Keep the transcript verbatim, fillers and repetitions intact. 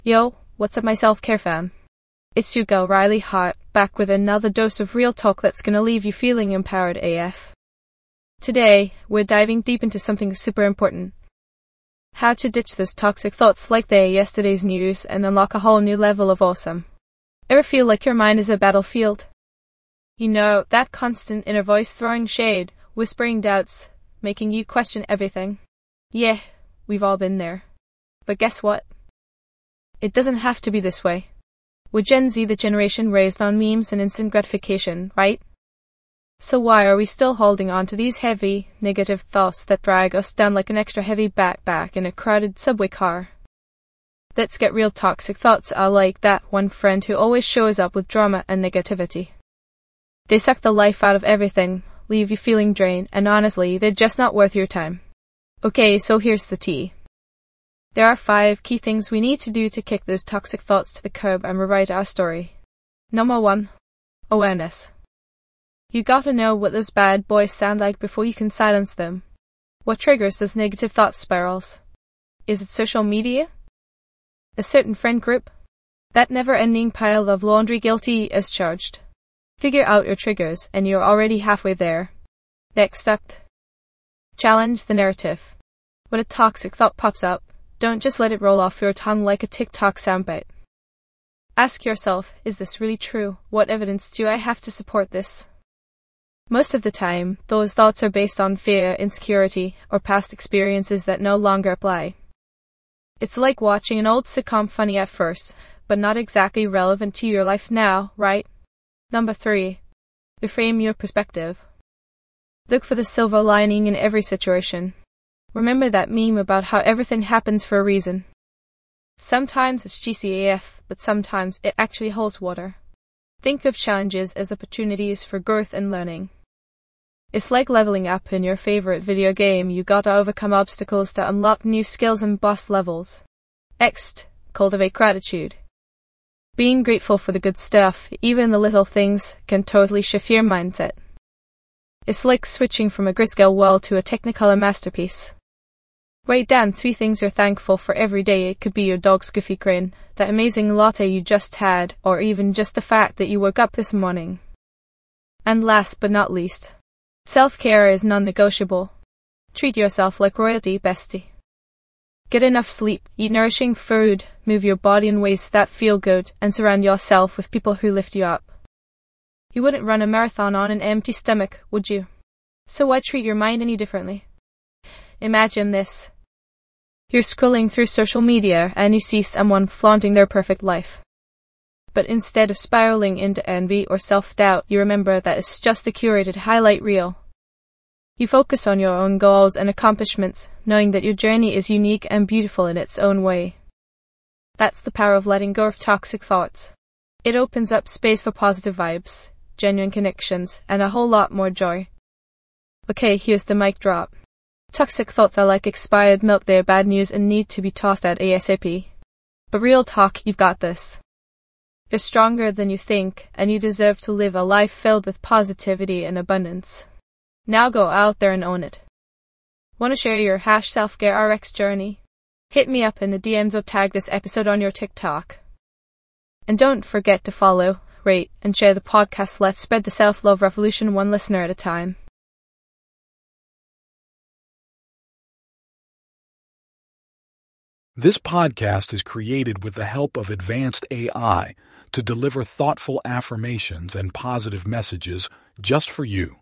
Yo, what's up my self-care fam? It's your girl Riley Hart, back with another dose of real talk that's gonna leave you feeling empowered A F. Today, we're diving deep into something super important. How to ditch those toxic thoughts like they yesterday's news and unlock a whole new level of awesome. Ever feel like your mind is a battlefield? You know, that constant inner voice throwing shade, whispering doubts, making you question everything. Yeah, we've all been there. But guess what? It doesn't have to be this way. We're Gen Z, the generation raised on memes and instant gratification, right? So why are we still holding on to these heavy, negative thoughts that drag us down like an extra heavy backpack in a crowded subway car? Let's get real. Toxic thoughts are like that one friend who always shows up with drama and negativity. They suck the life out of everything, leave you feeling drained, and honestly, they're just not worth your time. Okay, so here's the tea. There are five key things we need to do to kick those toxic thoughts to the curb and rewrite our story. Number one, awareness. You gotta know what those bad boys sound like before you can silence them. What triggers those negative thought spirals? Is it social media? A certain friend group? That never-ending pile of laundry guilty as charged? Figure out your triggers and you're already halfway there. Next up, challenge the narrative. When a toxic thought pops up, don't just let it roll off your tongue like a TikTok soundbite. Ask yourself, is this really true? What evidence do I have to support this? Most of the time, those thoughts are based on fear, insecurity, or past experiences that no longer apply. It's like watching an old sitcom, funny at first, but not exactly relevant to your life now, right? Number three, reframe your perspective. Look for the silver lining in every situation. Remember that meme about how everything happens for a reason. Sometimes it's cheesy A F, but sometimes it actually holds water. Think of challenges as opportunities for growth and learning. It's like leveling up in your favorite video game. You gotta overcome obstacles to unlock new skills and boss levels. Next, cultivate gratitude. Being grateful for the good stuff, even the little things, can totally shift your mindset. It's like switching from a grayscale world to a Technicolor masterpiece. Write down three things you're thankful for every day. It could be your dog's goofy grin, that amazing latte you just had, or even just the fact that you woke up this morning. And last but not least, self-care is non-negotiable. Treat yourself like royalty, bestie. Get enough sleep, eat nourishing food, move your body in ways that feel good, and surround yourself with people who lift you up. You wouldn't run a marathon on an empty stomach, would you? So why treat your mind any differently? Imagine this. You're scrolling through social media and you see someone flaunting their perfect life. But instead of spiraling into envy or self-doubt, you remember that it's just a curated highlight reel. You focus on your own goals and accomplishments, knowing that your journey is unique and beautiful in its own way. That's the power of letting go of toxic thoughts. It opens up space for positive vibes, genuine connections, and a whole lot more joy. Okay, here's the mic drop. Toxic thoughts are like expired milk. They're bad news and need to be tossed out ASAP. But real talk, you've got this. You're stronger than you think, and you deserve to live a life filled with positivity and abundance. Now go out there and own it. Want to share your hash self-care R X journey? Hit me up in the D Ms or tag this episode on your TikTok. And don't forget to follow, rate, and share the podcast. Let's spread the self-love revolution one listener at a time. This podcast is created with the help of advanced A I to deliver thoughtful affirmations and positive messages just for you.